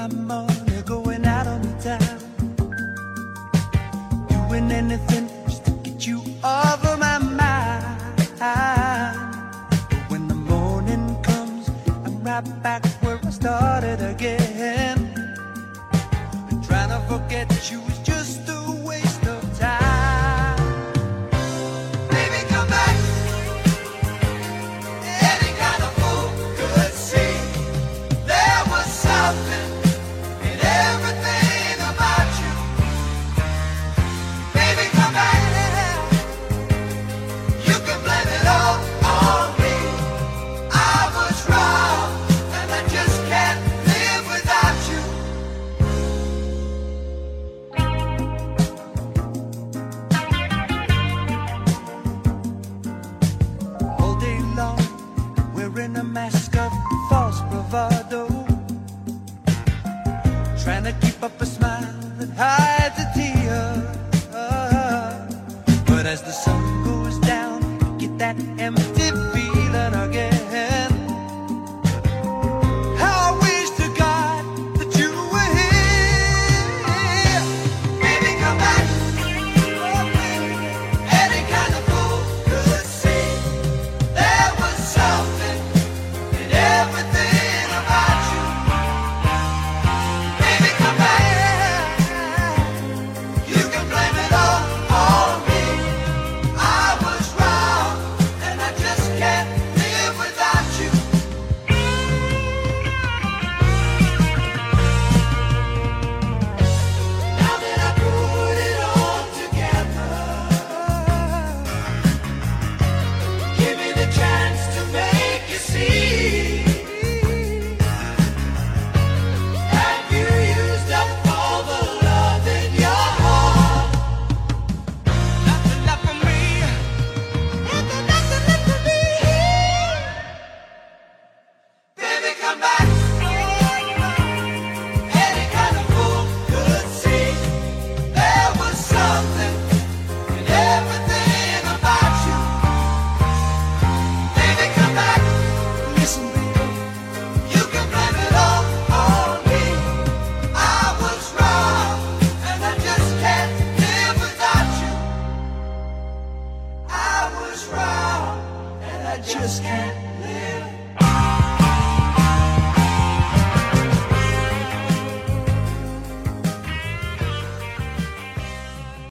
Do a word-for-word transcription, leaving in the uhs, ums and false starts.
my money going out on the town, doing anything just to get you off of my mind. But when the morning comes, I'm right back where I started again. And trying to forget you is just a waste of time. Baby, come back. Any kind of fool could see there was something in everything about you. Baby, come back. You can blame it all on me. I was wrong, and I just can't live without you. All day long, wearing a mask of false bravado, trying to keep up a smile that hides a tear. But as the sun